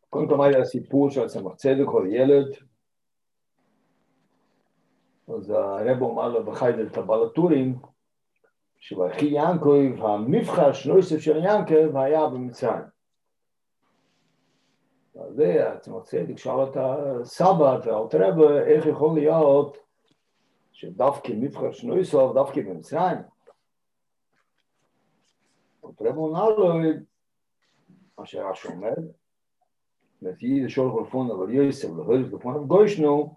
קודם כל, מה היה הסיפור של צמח צדק, כל ילד? אז הרב אומר לו בחיידר טבלטורים, שבאחי ינקב, המבחר שנוסף של ינקב היה במצרים. אז זה, צמח צדק שאל את הסבא, ואלתר רבי, איך יכול להיות שדווקא מבחר שנוסף, דווקא במצרים? אלתר רבי אומר לו, מה שרש"י אומר, לפי זה שולח לפון אבל יוסף, להוריד לפון אבל גוישנו,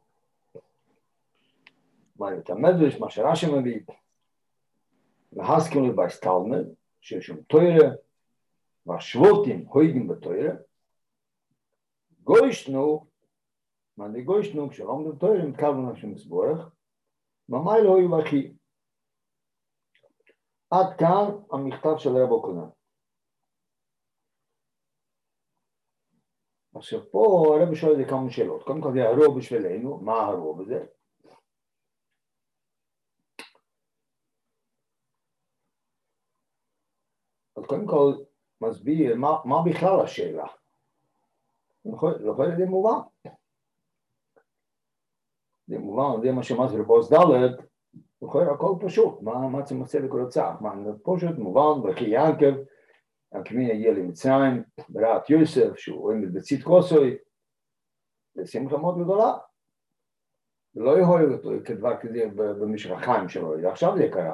מה את המדרש, מה שרש"י מביא, להסכים לבייסטלמד, שיש שם תוירה, והשבוטים הויגים בתוירה, גוישנו, מה זה גוישנו, כשלומדים תוירה, מתכוון לשם סבורך, ממאי לא היו אחי. עד כאן המכתב של רב אוקונן. עכשיו פה הרב שואל לי כמה שאלות. קודם כל זה הרוב בשבילנו, מה הרוב הזה? אז קודם כל מסביר מה בכלל השאלה. זה מובן. זה מובן, זה מה שמסביר בוס ד' הכל פשוט. מה זה מצא לכל הצעה? זה פשוט מובן, וכי ינקב, הכמין הגיע למצרים, ברעת יוסף, שהוא עומד בצית כוסוי, זה שמחה מאוד גדולה. לא יכול אותו כדבר כזה במשך החיים שלו, עכשיו זה קרה.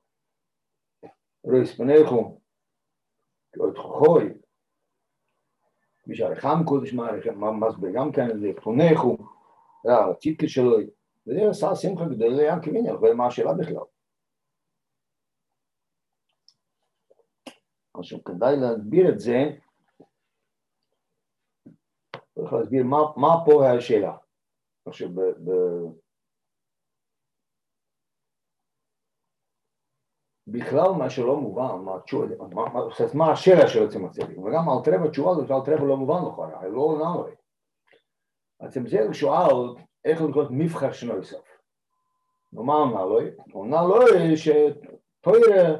רויס פניכו, עוד חוכוי, בשעריכם קודש מסביר גם כן, זה פניכו, הציטקה שלו, וזה עשה שמחה גדולה ינקבין, אבל מה השאלה בכלל? עכשיו כדאי להסביר את זה, צריך להסביר מה פה השאלה. עכשיו בכלל מה שלא מובן, מה השאלה של צמח צדק, וגם אלתר רבי התשובה הזאת, אלתר רבי לא מובן לכאורה, לא לגמרי. צמח צדק שואל איך לקרוא מבחר שנוסף. ומה אמר לו? הוא אמר לו שתוירה,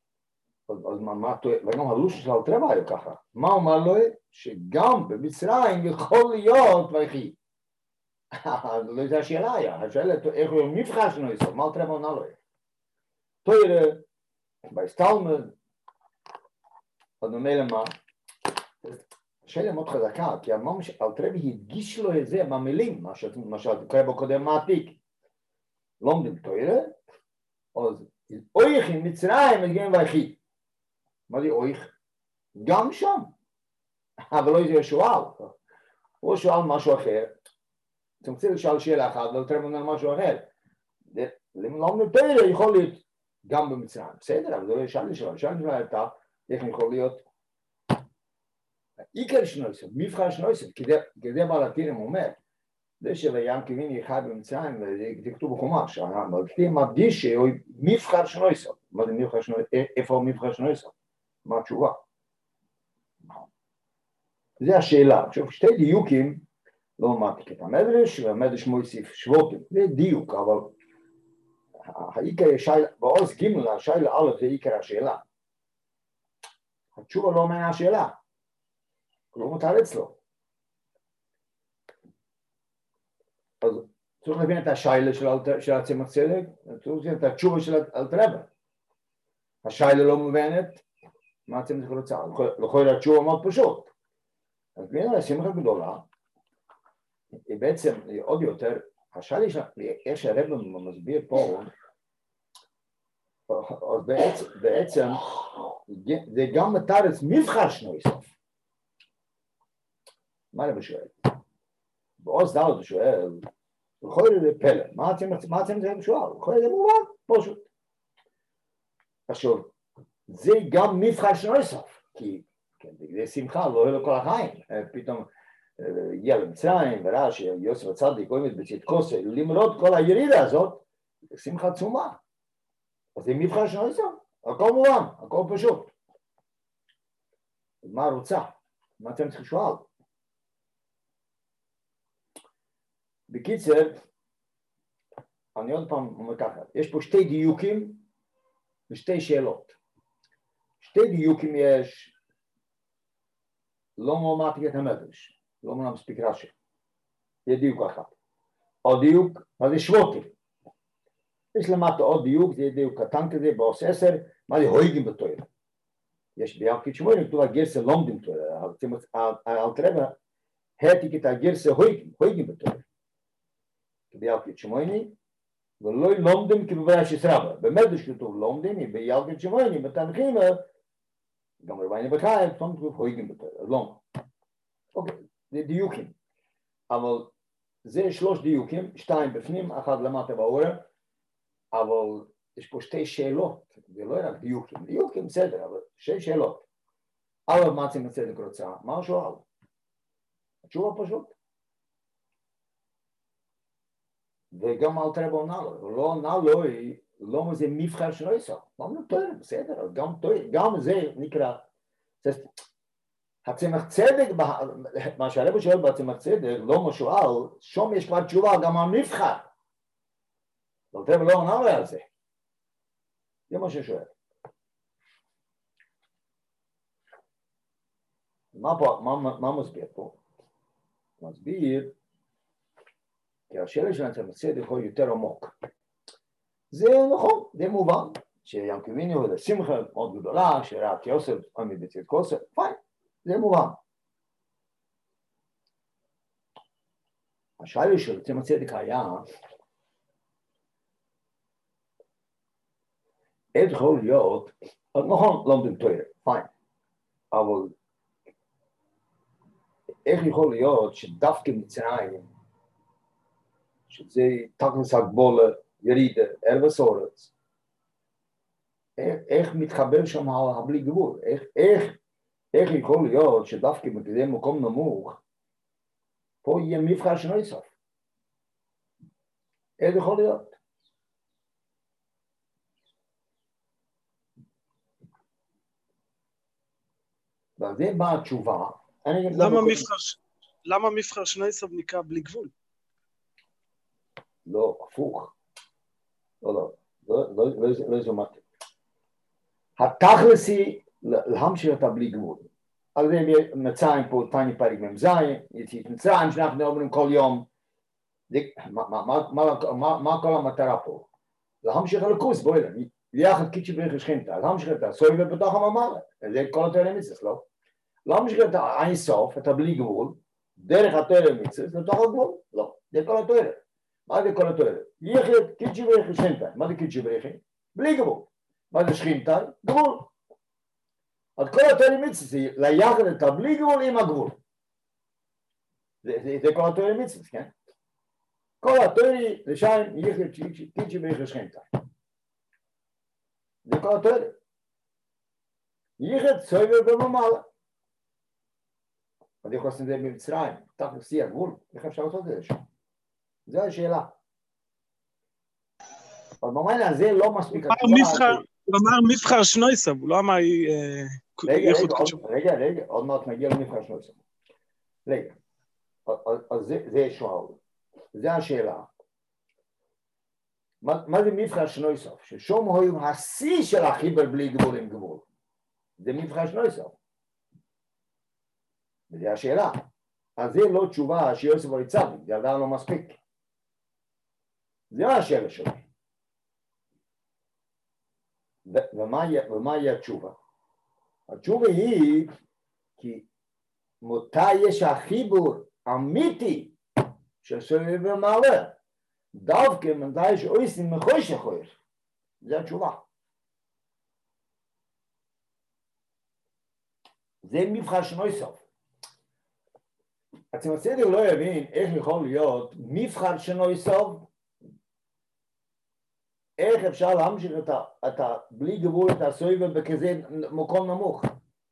וגם הלוש של אלתר רבי היה ככה. מה אמר לו? שגם במצרים יכול להיות ויחי. לא זו השאלה היה, השאלה איך הוא מבחר שנוסף, מה אלתר רבי אמר לו? תוירה, בהסתלמד, עוד אומר למה, השאלה מאוד חזקה, כי אלתר רבי הדגיש לו את זה במילים, מה שקרא בו קודם מעתיק. לומדים תוירה, אז אויך עם מצרים מגיעים ויחי. מה זה אויך? גם שם. אבל לא זה שואל. הוא שואל משהו אחר. אתם צריכים לשאול שאלה אחת, ואלתר רבי אומר משהו אחר. לומדים תוירה יכול להיות גם במצרים. בסדר, אבל זה לא שאלה שלו. שאלה שלו הייתה, איך יכול להיות עיקר שנוסף, מבחר שנוסף, כי זה בעל התירם אומר, זה שינקבין יחי במצרים, וזה כתוב בחומש, אבל כתוב מדגיש שהוא מבחר שנוסף. מה זה מבחר שנוסף? איפה מבחר שנוסף? מה התשובה? זה השאלה. עכשיו, שתי דיוקים, לא אמרתי את המדרש, והמדרש מוסיף שבוטים, זה דיוק, אבל העיקר בעוז ג' השאלה א' זה עיקר השאלה. התשובה לא אומר השאלה. לא מותר אצלו. אז צריך להבין את השאלה של הצמח צדק, צריך להבין את התשובה של אלתר רבי. השאלה לא מובנת, מה הצמח צדק רוצה? לכל התשובה מאוד פשוט. אז בין השמחה הגדולה, היא בעצם עוד יותר, השאלה איך שהרבי מסביר פה, אז בעצם זה גם מתרץ מבחר שנוסף. מה הרבי שואל? בעוז ד' הוא שואל, בכל זה פלא, מה אתם זה שואל? בכל זה מובן, פשוט. עכשיו, זה גם מבחר שנוסף, כי זה שמחה, לא יהיה לו כל החיים, פתאום הגיע למצרים, וראה שיוסף הצדיק עומד בצית כוסוי, למרות כל הירידה הזאת, זה שמחה עצומה. אז זה מבחר שנוסף, הכל מובן, הכל פשוט. מה רוצה? מה אתם צריכים לשאול? בקיצר, אני עוד פעם אומר ככה, יש פה שתי דיוקים ושתי שאלות. שתי דיוקים יש, לא מועמדתי את המדרש. לא מונה מספיק רש"י. זה דיוק אחת. עוד דיוק, מה זה שבוטים? יש למטה עוד דיוק, זה דיוק קטן כזה, בעוס 10, מה זה הויגים בתוירה. יש ביחד שמונה, כתוב הגרסה לומדים תוירה, אל תראה, העתיק את הגרסה הויגים בתוירה. ביחד שמונה, ולא לומדים כבברשת רבה. במדרש כתוב לומדים, ביחד שמונה, בתנחימה, גם רביינו בחיים, פתאום כתוב הויגים בתוירה, אז לא. אוקיי, זה דיוקים. אבל זה 3 דיוקים, 2 בפנים, 1 למטה באורה, אבל יש פה 2 שאלות, זה לא רק דיוקים, דיוקים בסדר, אבל 2 שאלות. אבל מה זה מצדק רוצה? מה הוא שואל? התשובה פשוט. וגם אל תראה עונה לו, לא עונה לו, לא מזה מבחר שלא יסע, לא נותן, בסדר, גם זה נקרא, הצמח צדק, מה שהרב שואל בהצמח צדק, לא משואל, שום יש כבר תשובה גם על מבחר. אבל תראה לא עונה לו על זה. זה מה ששואל. מה מסביר פה? מסביר, כי השאלה של הצמח צדק הוא יותר עמוק. זה נכון, זה מובן, שים כבינו לשמחה מאוד גדולה, שראת יוסף עמיד בצד כוסף, פיין. זה מובן. השאלה של צמח צדק היה, איך יכול להיות, נכון, לומדים תורה, פיין, אבל איך יכול להיות שדווקא מצרים, שזה תכלס הגבולה, ירידה, ערב הסורץ, איך מתחבר שם הבלי גבול, איך יכול להיות שדווקא בכזה מקום נמוך, פה יהיה מבחר שלא יסוף. איך יכול להיות? ועל זה באה התשובה. למה מבחר שלא יסוף נקרא בלי גבול? לא, הפוך. לא זומתי. התכלס היא להמשיך אותה בלי גבול. אז מצרים פה תני פרק ממזיים, יציאת מצרים שאנחנו אומרים כל יום, מה כל המטרה פה? להמשיך הלכוס, בואי לה, יחד קיצ'י בריך שכינתה, להמשיך את הסויבה בתוך הממלא, זה כל התורה מצווה, לא? להמשיך את האין סוף, את הבלי גבול, דרך התורה מצווה, לתוך הגבול, לא, זה כל התורה. מה זה כל התורה? יחד קיצ'י בריך שכינתה, מה זה קיצ'י בריך? בלי גבול. מה זה שכינתה? גבול. אז כל התורה מצווה זה ליחד את הבלי גבול עם הגבול. זה כל התורה מצווה, כן? כל התורה לשם יחד קיצ'י בריך שכינתה. זה כל התורה. יחד סויבר בממלא. אז איך עושים את זה במצרים? תחת שיא הגבול, איך אפשר לעשות את זה שם? זו השאלה. אבל במעלה הזה לא מספיק... הוא אמר מבחר שנויסב, הוא לא אמר... רגע, עוד מעט נגיע למבחר שנויסב. רגע, אז זה שואל. זה השאלה. מה זה מבחר שנויסב? ששום הוא השיא של החיבר בלי גבול עם גבול. זה מבחר שנויסב. וזה השאלה. אז זה לא תשובה שיוסף הוא יצבי, זה עדיין לא מספיק. זה השאלה שלי. ומה היא התשובה? התשובה היא כי מתי יש החיבור אמיתי של סובב ומעלה, דווקא מתי שעושים מחושך חושך. זה התשובה. זה מבחר שנויסוף. הצמח צדק לא יבין איך יכול להיות מבחר שנויסוף, איך אפשר להמשיך את בלי גבול את הסויבה בכזה מקום נמוך.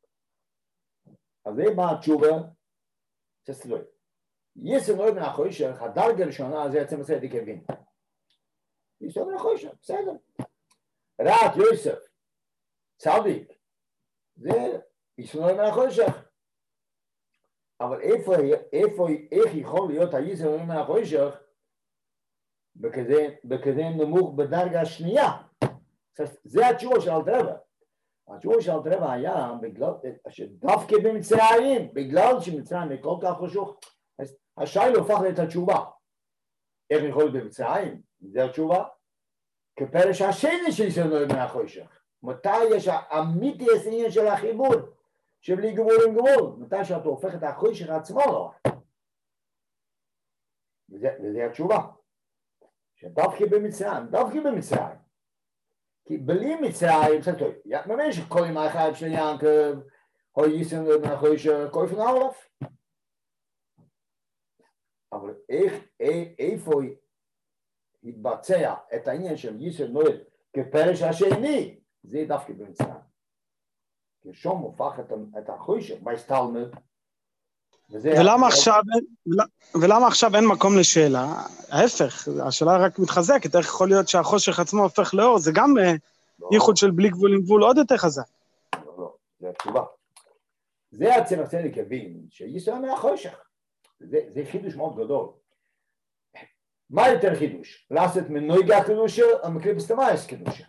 אז זה מה התשובה? תסתכלו. יסוד נוי בן החושך, הדרגה הראשונה זה הצמח צדק הבין. יסוד בן החושך, בסדר. רעת יוסף, צדיק, זה יסוד נוי בן החושך. אבל איך יכול להיות היסוד נוי בן החושך בכזה נמוך בדרגה השנייה? זה התשובה של אלתר רבה. התשובה של אלתר רבי היה שדווקא במצרים, בגלל שמצרים היא כל כך חשוך, השאלה הופך את התשובה. איך יכול להיות במצרים? זו התשובה. כפרש השני של ישראל מהחושך. מתי יש אמיתי העניין של החיבור, שבלי גבול עם גבול, מתי שאתה הופך את החושך עצמו לא. וזה התשובה. שדווקא במצרים. כי בלי מצרים, זה טוב, ממש כל ימי חייב של ינקב, או ייסן מהחושך, כל פן אלף. אבל איפה התבצע את העניין של ייסן נועד כפרש השני, זה דווקא במצרים. כי שם הופך את החושך בהסתלמות. ולמה עכשיו אין מקום לשאלה? ההפך, השאלה רק מתחזקת, איך יכול להיות שהחושך עצמו הופך לאור? זה גם ייחוד של בלי גבול עם גבול עוד יותר חזק. לא, זה התשובה. זה הצמח צדק הבין, שישראל מהחושך. זה חידוש מאוד גדול. מה יותר חידוש? לעשות מנויגה קדושה או מקליפס תמייס קדושה?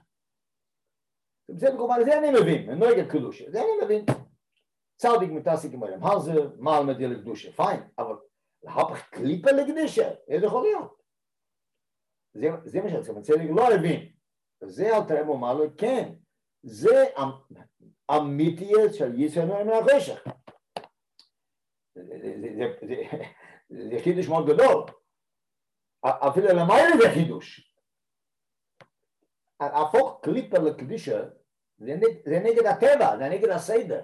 זה אני מבין, מנויגה קדושה, זה אני מבין. צדיק מתעסק עם הרם הרזר, מעל מדיע לקדושה, פיין, אבל להפך קליפה לקדושה, איזה יכול להיות? זה מה שהצמח צדק לא הבין. זה אלתר רבי אומר לו, כן, זה אמיתיות של ישראל מהחושך. זה חידוש מאוד גדול. אפילו למעלה זה חידוש. הפוך קליפה לקדושה, זה נגד הטבע, זה נגד הסדר.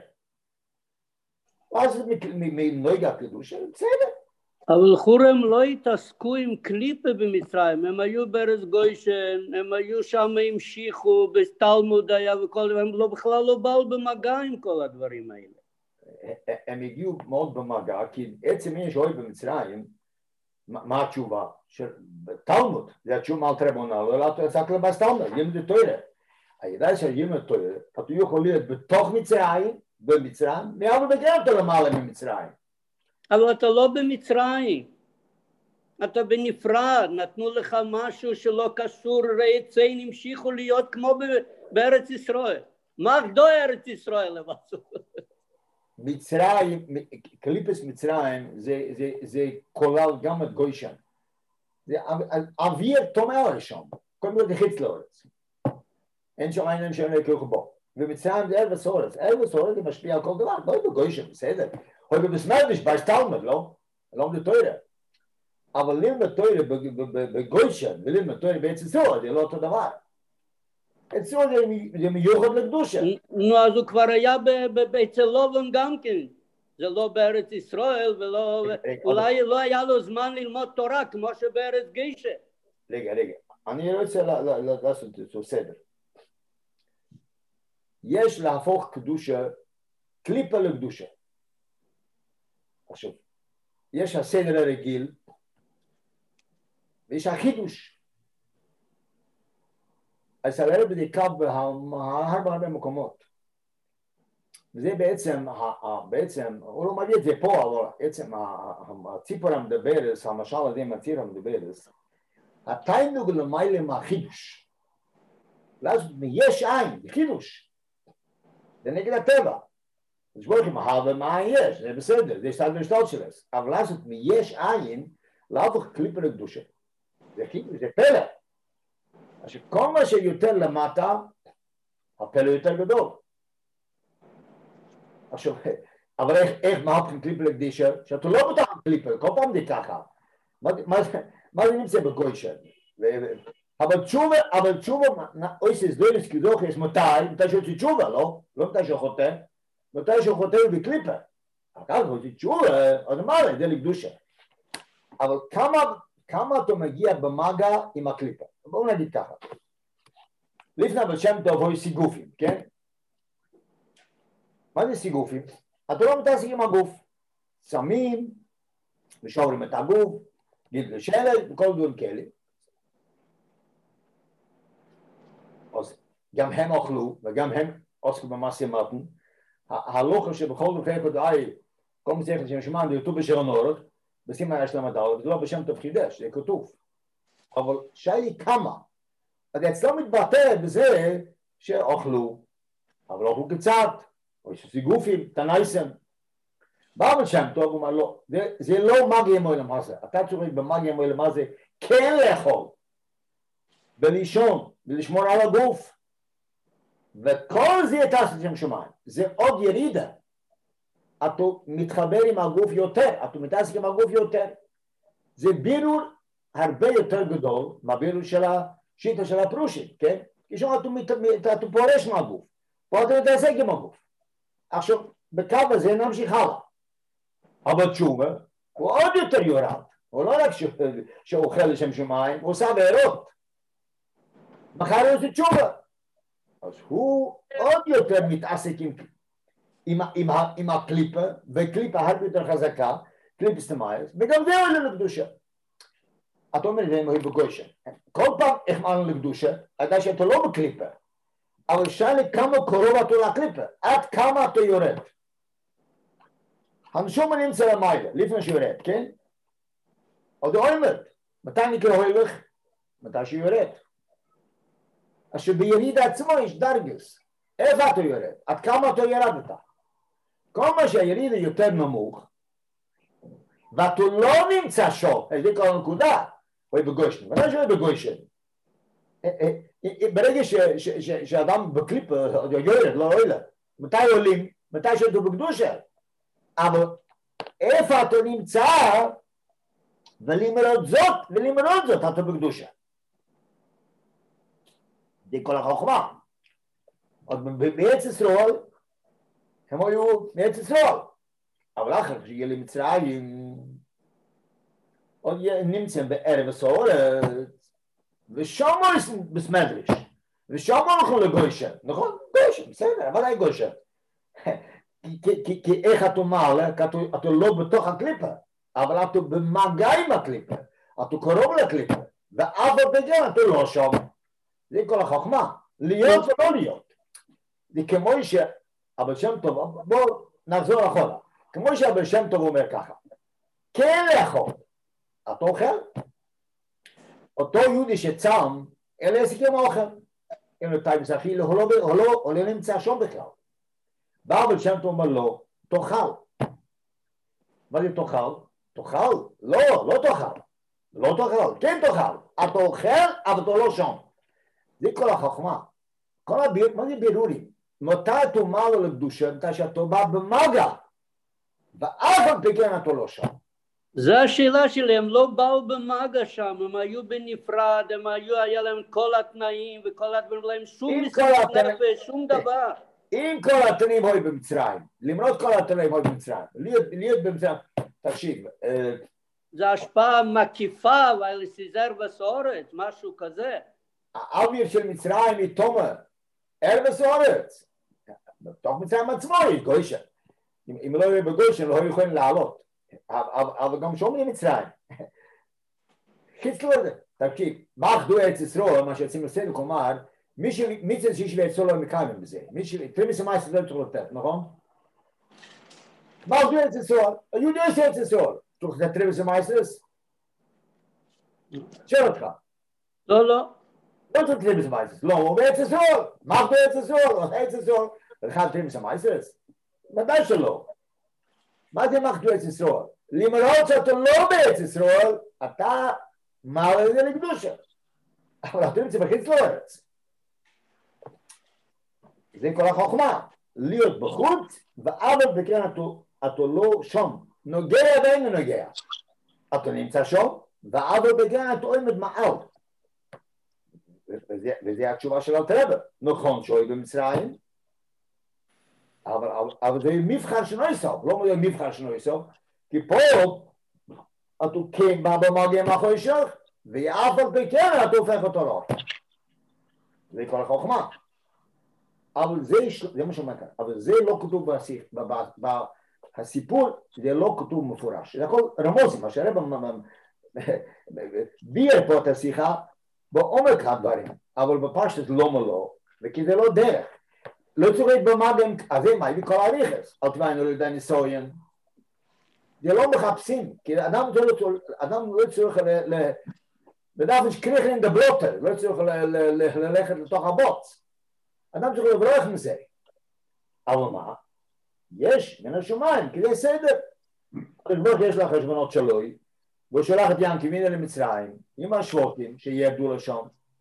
אז מנויגה קדושה, בסדר. אבל חורם לא התעסקו עם קליפה במצרים, הם היו בארץ גוישן, הם היו שם המשיכו, בסתלמוד היה וכל דבר, הם בכלל לא באו במגע עם כל הדברים האלה. הם הגיעו מאוד במגע, כי עצם יש אוהב במצרים, מה התשובה? תלמוד, זה התשובה אלתר רבי אומר, לא תעסק לבס תלמוד, ילמד תורה. הידע של ילמד תורה, אתה יכול להיות בתוך מצרים, במצרים, מעל ובגלל אתה למעלה ממצרים. אבל אתה לא במצרים, אתה בנפרד, נתנו לך משהו שלא קשור, רעצים המשיכו להיות כמו בארץ ישראל. מה גדול ארץ ישראל לבסוף? מצרים, קליפס מצרים, זה כולל גם את גוישן. זה אוויר תומר לשם, כל מיני חץ לארץ. אין שם עניין שהם לקחו בו. ומצרים זה ארץ אורץ. ארץ אורץ זה משפיע על כל דבר, לא בגוישן, בסדר. או בסמרדיש, בהסתלמוד, לא? לא בתוירה. אבל ללמוד תוירה בגוישן, וללמוד תוירה בארץ ישראל, זה לא אותו דבר. אצלו זה מיוחד לקדושה. נו, אז הוא כבר היה אצל לובן גם כן. זה לא בארץ ישראל, ולא... אולי לא היה לו זמן ללמוד תורה, כמו שבארץ גישה. רגע. אני רוצה לעשות את סדר. יש להפוך קדושה, קליפה לקדושה. עכשיו, יש הסדר הרגיל, ויש החידוש. אז הרב דייקה בהרבה מקומות. וזה בעצם, הוא לא מביא את זה פה, אבל בעצם הציפור המדברס, המשל הזה עם הציפור המדברס, התיינוג למעלה מהחידוש. ואז יש עין, זה חידוש. זה נגד הטבע. אז בואו לכם, מה יש, זה בסדר, זה סתר ושתות שלס. אבל לעשות מיש עין, להפוך קליפה לקדושה. זה חידוש, זה פלא. עכשיו, כל מה שיותר למטה, הפלא יותר גדול. עכשיו, אבל איך מהפכים קליפה לקדישה? שאתה לא בטח קליפה, כל פעם זה ככה. מה זה נמצא בגוישן? אבל תשובה, אויסס דוילס כזוך יש מתי שעושה תשובה, לא? לא מתי שחוטא, מתי שחוטא בקליפה. אחר כך עושה תשובה, אז אמר, זה לקדושה. אבל כמה אתה מגיע במגע עם הקליפה? בואו נגיד ככה. לפני אבל שם טוב הוא סיגופים, כן? מה זה סיגופים? אתה לא מתעסק עם הגוף. שמים, ושוברים את הגוף, גיד לשלט, וכל דברים כאלה. אז גם הם אוכלו, וגם הם עוסקו במעשה מתן. הלוכה שבכל דרכי קודאי, כל מסכת שם שמען, זה כתוב בשרון אורך, בסימן יש להם הדל, זה לא בשם טוב חידש, זה כתוב. אבל שי כמה. אז אצלו מתבטא בזה שאוכלו, אבל לא הוא קצת, או שזה גופים, תנייסם. בעל שם טוב, הוא אומר לא, זה לא מגיע מעולם הזה, אתה צריך במגיע מעולם הזה כן לאכול, ולישון, ולשמור על הגוף, וכל זה תעשה שם שמיים, זה עוד ירידה, אתה מתחבר עם הגוף יותר, אתה מתעסק עם הגוף יותר, זה בירור הרבה יותר גדול מהבירור של השיטה של הפרושים, כן? כי שם אתה פורש מהגוף, פה אתה מתעסק עם הגוף. עכשיו, בקו הזה נמשיך הלאה. אבל תשובה הוא עוד יותר יורד, הוא לא רק שאוכל לשם שמיים, הוא עושה בעירות. מחר הוא עושה תשובה. אז הוא עוד יותר מתעסק עם הקליפה, וקליפה הרבה יותר חזקה, קליפה סטמאייס, וגם זה עולה לקדושה. אתה אומר, זה מוהים בגושה. כל פעם החמרנו לקדושה, אתה שאתה לא בקליפה, אבל שאלה כמה קרוב אתה לקליפה, עד כמה אתה יורד. הנשום נמצא למעלה, לפני שיורד, כן? עוד אוהלת. מתי נקרא אוהלך? מתי שיורד. אז שביריד עצמו יש דרגס. איפה אתה יורד? עד כמה אתה ירדת? כל מה שהיריד יותר נמוך, ואתה לא נמצא שם, זה כל הנקודה, הוא בגושן. מתי שהוא בגושן? ברגע שאדם בקליפה יורד, לא אוהלת. מתי עולים? מתי שאתה בקדושה? אבל איפה אתה נמצא, ולמרות זאת אתה בקדושה. זה כל החוכמה. עוד בארץ ישראל, הם היו בארץ ישראל. אבל אחר שיהיה למצרים, עוד נמצאים בערב הסעורת, ושם בסמדריש, ושם הולכים לגוישה, נכון? גוישה, בסדר, אבל אין גוישה. כי איך אתה מעלה, כי אתה לא בתוך הקליפה, אבל אתה במגע עם הקליפה, אתה קרוב לקליפה, ואף בגן אתה לא שם. זה כל החוכמה, להיות ולא להיות. זה כמו שהבעל שם טוב, בואו נחזור אחורה, כמו שהבעל שם טוב אומר ככה, כן לאכול, אתה אוכל? אותו יהודי שצם, אין לעסק עם האוכל, אין לו טיימס אכיל, הוא לא נמצא שם בכלל. בעל שם טוב אומר לא, תאכל. מה זה תאכל? תאכל? לא תאכל. לא תאכל, כן תאכל. אתה אוכל, אבל אתה לא שם. זה כל החוכמה. מה זה בירורים? מתי אתה אומר לו לקדושה, מתי שאתה בא במגע, ואף על פי כן אתה לא שם. זו השאלה שלי, הם לא באו במגע שם, הם היו בנפרד, היה להם כל התנאים וכל הדברים, להם שום מסירות נפש, שום דבר. אם כל התנאים היו במצרים, למרות כל התנאים היו במצרים, להיות במצרים, תקשיב. זה השפעה מקיפה, ועל סיזר בסורת, משהו כזה. האוויר של מצרים היא תומר, ערב הסורת. בתוך מצרים עצמו יש גוישה. אם לא יהיו בגוישה, לא יכולים לעלות. אבל גם שומרים מצרים. חיצלו את זה. תקשיב, מה אחדו ארץ ישראל, מה שיוצאים לסדר, כלומר, מי זה שיש ארץ ישראל לא מקיימים בזה? תרימיס המייסט לא צריך לתת, נכון? מה אחדו ארץ ישראל? היהודי יש ארץ ישראל. צריך לתת תרימיס המייסט? שואל אותך. לא. לא צריך תרימיס המייסט. לא, הוא בארץ ישראל. מה אחדו ארץ ישראל? ארץ ישראל. ולכן תרימיס המייסט? ודאי שלא. מה זה מחדו ארץ ישראל? למרות שאתה לא בארץ ישראל, אתה מעלה את זה לקדושה. אבל אתה נמצא בחוץ לארץ. זה כל החוכמה. להיות בחוץ, אבל בכן אתה לא שם. נוגע ואין נוגע. אתה נמצא שם, אבל בכן אתה עומד מעל. וזה התשובה של אלתר רבי. נכון שהוא במצרים, אבל זה מבחן שלא יסוף, לא מבחן שלא יסוף, כי פה אתה כן בא במגע מאחורי שלך, ואף על פי כן אתה הופך אותו לא. זה כל החוכמה. אבל זה מה שאומר כאן, אבל זה לא כתוב בסיפור, זה לא כתוב מפורש. זה הכל רמוזים, מה שהרב ביאר פה את השיחה, בעומק הדברים, אבל בפשטות לא מלא, וכי זה לא דרך. לא צריך במגע, אז זה מה, בכל הריכס, על תוויין לא יודע ניסויין. זה לא מחפשים, כי אדם לא צריך לדעת קריכלין דבלוטר, לא צריך ללכת לתוך הבוץ. אדם צריך לברוח מזה. אבל מה? יש מן השמיים, כדי סדר. ברוך יש לה חשבונות שלוי, והוא שולח את ינקי למצרים, עם השבוטים שירדו לשם,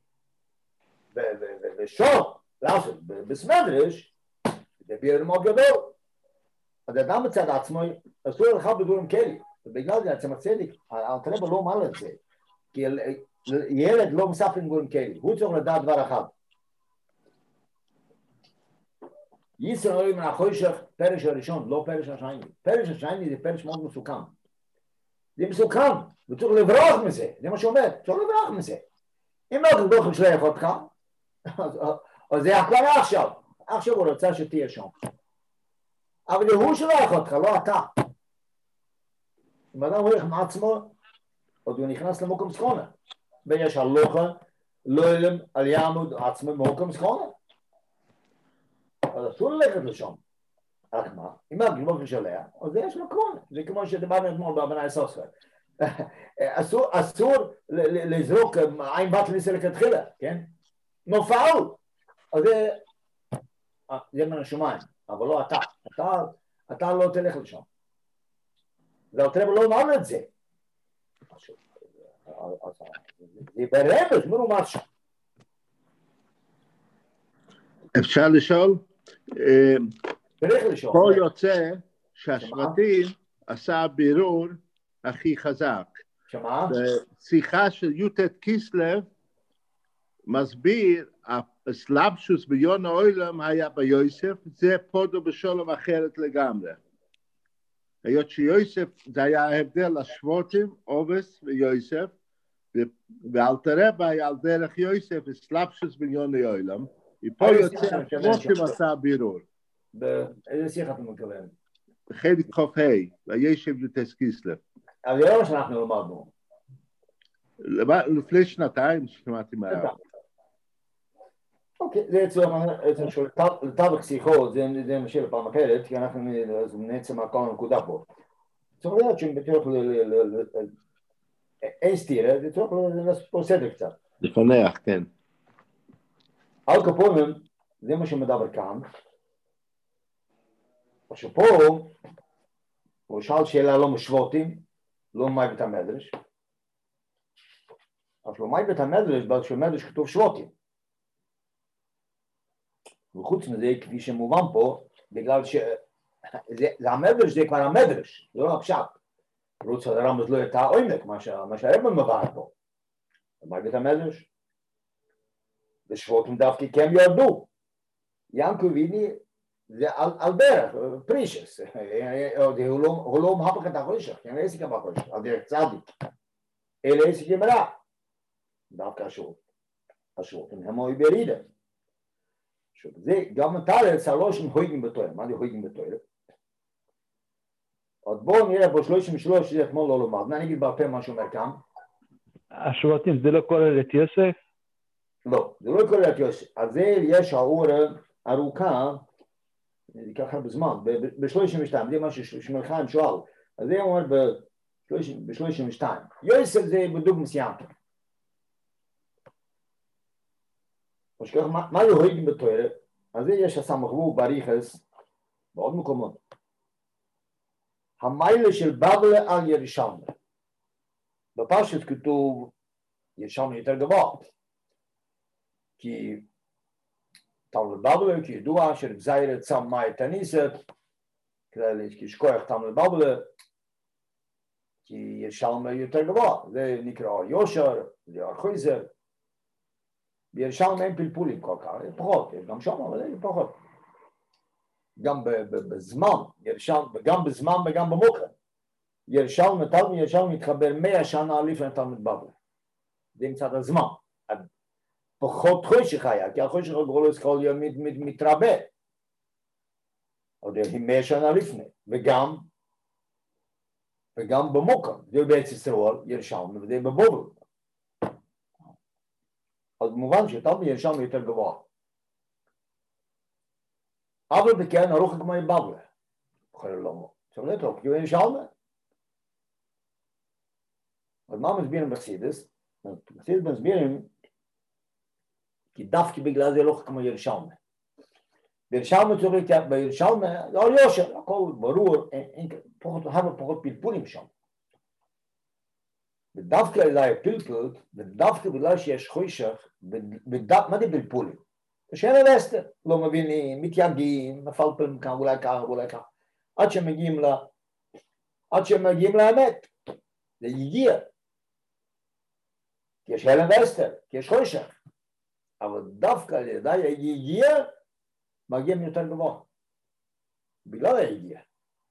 ושם, לעשות, בסמדרש, זה ביר מאוד גדול. אז אדם בצד עצמו, אסור לך בדברים כאלה, ובגלל זה עצם הצדק, אלתר רבי לא אומר את זה, כי ילד לא מספר דברים כאלה, הוא צריך לדעת דבר אחד. ישראל רואים מן החושך פרש הראשון, לא פרש השני. פרש השני זה פרש מאוד מסוכן. זה מסוכן, וצריך לברוח מזה, זה מה שאומר, צריך לברוח מזה. אם לא תבדוק לשלח אותך, אז זה כבר עכשיו. עכשיו הוא רוצה שתהיה שם. אבל הוא שלח אותך, לא אתה. אם אדם הולך מעצמו, עוד הוא נכנס למקום סכונה. ויש הלוכה, לא ילם על יעמוד עצמו במקום סכונה. אז אסור ללכת לשם. רק מה? אם הגלמות לשלח, אז יש מקום. זה כמו שדיברנו אתמול בהבנה הסוסר. אסור לזרוק עין בת לישראל כתחילה, כן? נופל. אז זה מן השמיים, אבל לא אתה. אתה לא תלך לשם. ואלתר רבי לא אמר את זה. זה ברמז, מרומז שם. אפשר לשאול? צריך לשאול. פה יוצא שהשבטים עשה בירור הכי חזק. שמה? בשיחה של י"ט כסלו מסביר הסלבשוס ביון העולם היה ביוסף, זה פודו בשולם אחרת לגמרי. היות שיוסף זה היה ההבדל לשבטים, אובס ויוסף, ואלתר רבי היה על דרך יוסף הסלבשוס ביון העולם, ופה יוצא השבטים עשה בירור. באיזה שיחה אתה מתכוון? בחלק ח"ה, וישב י"ט כסלו. אבל זה לא מה שאנחנו למדנו. לפני שנתיים שמעתי מהרב. אוקיי, זה אצלנו של תווך שיחות, זה משאיר לפעם אחרת, כי אנחנו נעצם על כל הנקודה פה. צריך לדעת שהם בטוח אין סתירה, זה צריך לעשות פה סדר קצת. לפנח, כן. על קפונים, זה מה שמדבר כאן. עכשיו פה, הוא שאל שאלה לא משבוטים, לא מהי בית המדרש. אז לא מהי בית המדרש, במדרש כתוב שבוטים. וחוץ מזה, כפי שמובן פה, בגלל שהמדרש זה כבר המדרש, זה לא הפשט. רוץ הרמז לא את העומק, מה שהרבן מבאר פה. מהי בית המדרש? ושבוטים דווקא כי הם ירדו. ינקו ויני זה על דרך, פרישס. הוא לא מהפך את החושך, אין עסק בחושך, על דרך צדיק. אלה עסק ימרא. דווקא השבוטים הם היו ברידה. זה גם נתאר שלוש עם הויגים בתואר. מה זה הויגים בתואר? אז בואו נראה פה 33 שזה אתמול לא לומד. אני אגיד בהפה מה שאומר כאן. השבטים זה לא כולל את יוסף? לא, זה לא כולל את יוסף. אז זה יש האור ארוכה, זה ייקח הרבה זמן, ב-32, זה מה ששמואל חיים שואל. אז זה אומר ב-32. יוסף זה בדוג מסוים. מה זה הויגים בתואר? אז זה יש הסמכות בריחס, בעוד מקומות. המיילה של בבל על ירושלמי. בפרשת כתוב ירושלמי יותר גבוה. כי תלמוד בבל, כי ידוע שגזירת צם מאי תניסת, כדי לשכוח תלמוד בבל, כי ירושלמי יותר גבוה. זה נקרא יושר, זה ארכויזר. בירושלמי אין פלפולים כל כך, פחות, גם שם, אבל אין פחות. גם בזמן, וגם בזמן וגם במוקר. תלמוד ירושלמי מתחבר 100 שנה לפני תלמוד בבל. זה מצד הזמן. פחות חושך היה, כי החושך הגרולוס כל יום מתרבה. עוד 100 שנה לפני. וגם במוקר. זה בארץ ישראל, ירושלמי, וזה בבבל. אז במובן שתלמוד ירושלמי יותר גבוה. אבל בכן ארוך כמו בבל. בכל לא. עכשיו לא טוב, כי הוא ירושלמי. אז מה מסבירים בחסידות? בחסידות מסבירים כי דווקא בגלל זה לא כמו ירושלמי. בירושלמי צריך להתייחס, בירושלמי, לא יושר, הכל ברור, פחות פלפולים שם. ודווקא אליי פלפל, ודווקא בגלל שיש חושך, מה זה פלפולים? שאין אבסטר, לא מבינים, מתייגעים, מפלפלים כאן, אולי ככה, אולי ככה, עד שמגיעים לאמת, זה יגיע. כי יש הלם ואסתר, כי יש חושך, אבל דווקא על ידי היגיע, מגיעים יותר גבוה, בגלל היגיע.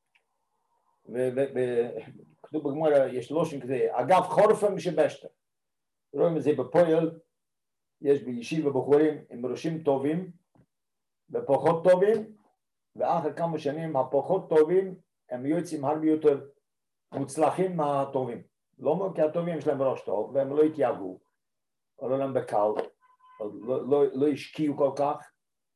וכתוב בגמרא, יש לושן כזה, אגב חורפה משבשת. רואים את זה בפועל, יש בישיבה בחורים עם ראשים טובים ופחות טובים, ואחר כמה שנים הפחות טובים הם יוצאים הרבה יותר מוצלחים מהטובים. לא כי הטובים יש להם ראש טוב, והם לא התייגעו, או לא להם בקל, לא השקיעו כל כך,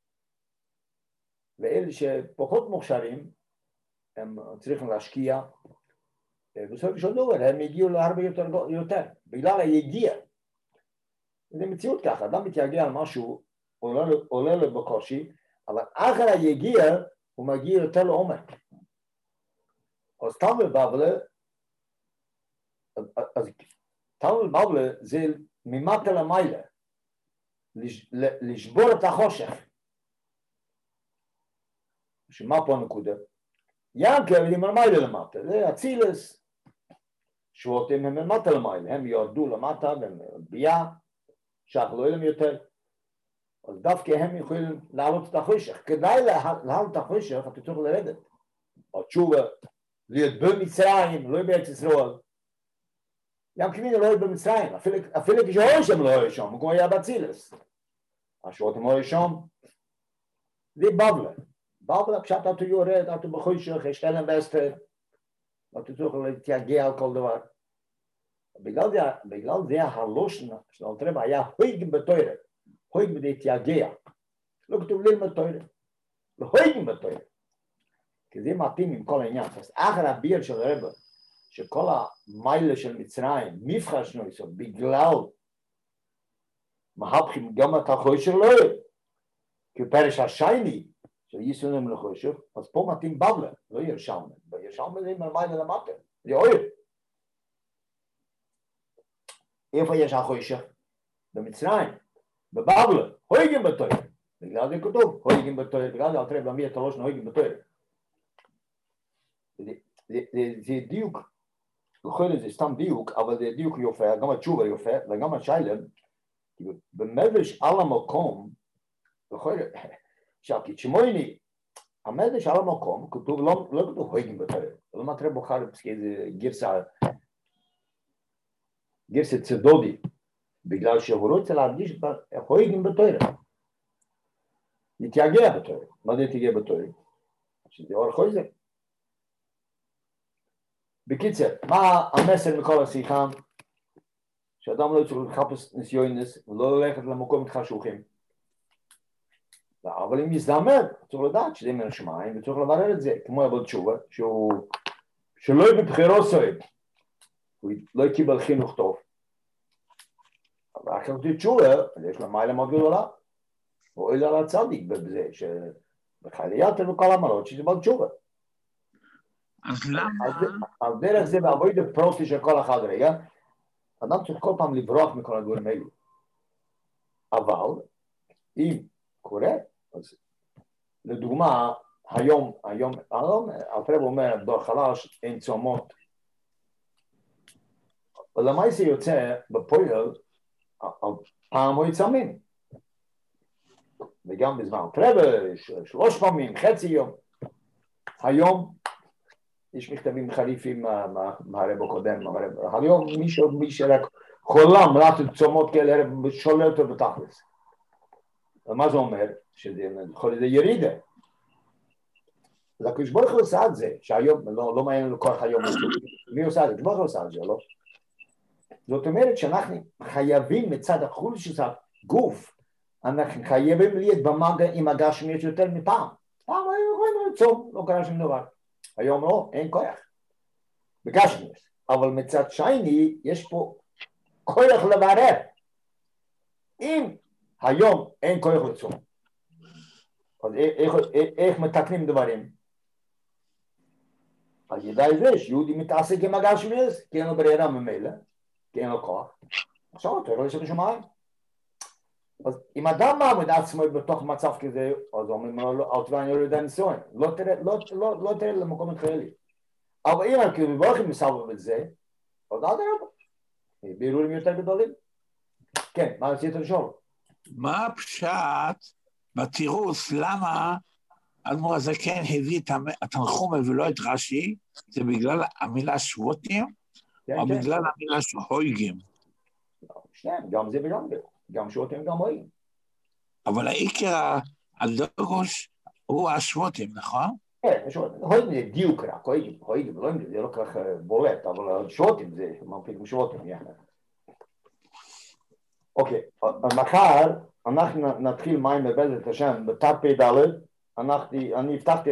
ואלה שפחות מוכשרים, הם צריכים להשקיע, בסופו של דבר הם הגיעו להרבה יותר, בגלל היגיע. זה מציאות ככה, אדם מתייגע על משהו, עולה לו בקושי, אבל אחר היגיע הוא מגיע יותר לעומק. אז תלמוד בבלה, תלמוד בבלה זה ממטה למעלה, לשבור את החושך. שמה פה הנקודה? ינקל הם למעלה למטה, זה אצילס, שבטים הם למטה למעלה, הם יורדו למטה בביאה, שאכלו אליהם יותר. אז דווקא הם יכולים להעלות את החושך. כדאי להעלות את החושך, אתה צריך לרדת. התשובה, להיות במצרים, לא בארץ ישראל. גם כמין לא היה במצרים, אפילו כשהוא שם לא היה שם, הוא היה באצילס. השבטים לא היה שם, זה בבלה. בבלה, כשאתה יורד, אתה בחושך, יש הלם ואסתר, אתה צריך להתייגע על כל דבר. בגלל זה הלושן של אלתר רבי היה הויגן בתורה, הויגן להתייגע. לא כתוב ללמוד תורה, הויגן בתורה. כי זה מתאים עם כל העניין. אז אחר הביר של הרב, שכל המיילה של מצרים, מבחר שנויסו, בגלל מהפכים גם את החושך לא, כי פרש השייני, של ייסונים לחושך, אז פה מתאים בבלה, לא ירשלמה. בירשלמה זה מיילה למטה, זה אויר. איפה יש החושך? במצרים, בבבלה, הויגן בתורה. בגלל זה כתוב, הויגן בתורה, בגלל זה אלתר רבי מביא את הלושן הויגן בתורה. זה דיוק, בכל זה סתם דיוק, אבל זה דיוק יופה, גם התשובה יופה, וגם השאלה, במדרש על המקום, בכל זה, שאלתי, שמויני, המדרש על המקום, כתוב, לא כתוב הויגן בתורה, לא מתראה בוחר איזה גרסה צדודי, בגלל שהוא רוצה להדגיש את הויגן בתורה. להתייגע בתורה. מה זה להתייגע בתורה? שזה אור חוזק. בקיצר, מה המסר מכל השיחה? שאדם לא צריך לחפש ניסיונס, ולא ללכת למקום חשוכים. אבל אם יזדמר, צריך לדעת שזה מן השמיים, וצריך לברר את זה, כמו עבוד תשובה, שלא יהיה בבחירו סועד, הוא לא קיבל חינוך טוב. אבל אחר כך תשובה, יש לה מעלה מאוד גדולה, הוא אוהל על הצדיק בזה, שבחייליית וכל המרות, שזה מאוד תשובה. אז למה? על דרך זה, בעבוד הפרוטי של כל אחד רגע, אדם צריך כל פעם לברוח מכל הדברים האלו. אבל, אם קורה, אז לדוגמה, היום, אלתר רבי אומר, דור חלש, אין צומות. ולמה זה יוצא בפועל, פעם הוא יצמים. וגם בזמן אלתר רבי, 3 פעמים, חצי יום. היום, יש מכתבים חריפים מהרב הקודם, היום מי שרק חולם רק צומות כאלה, שולל אותו בתכלס. ומה זה אומר? שזה ירידה. אז הקדוש ברוך הוא עושה את זה, שהיום לא מעניין לו כוח היום. מי עושה את זה? הקדוש ברוך הוא עושה את זה, לא? זאת אומרת שאנחנו חייבים מצד החול של הגוף, אנחנו חייבים להיות במגע עם הגשמיות יותר מפעם. פעם היו יכולים לצום, לא קרה שום דבר. היום לא, אין כוח. בגשמיות. אבל מצד שני, יש פה כוח לברר. אם היום אין כוח לצום, אז איך מתקנים דברים? על ידי זה שיהודי מתעסק עם הגשמיאס, כי אין לו ברירה ממילא, כי אין לו כוח. עכשיו אתה רואה לשם שמיים. אז אם אדם מעמיד עצמו בתוך מצב כזה, אז אומרים לו, אל תבוא אני יורד הניסיון, לא תראה למקום התחילי. אבל אם אנחנו מברכים מסבב את זה, אז עד הרבה. בירורים יותר גדולים. כן, מה רצית לשאול? מה הפשט בתירוץ למה האדמו"ר הזקן הביא את התנחומה ולא את רש"י? זה בגלל המילה שבותים או בגלל המילה הויגים? שניהם, גם זה וגם זה. גם שבותים גם הויגים. אבל העיקר הדוגוש הוא השבותים, נכון? כן, הויגים זה דיוק רק, הויגים, זה לא כך בולט, אבל שבותים זה מנפיק עם שבותים. אוקיי, מחר אנחנו נתחיל מים בבעזרת השם בתרפ"ד, אני הבטחתי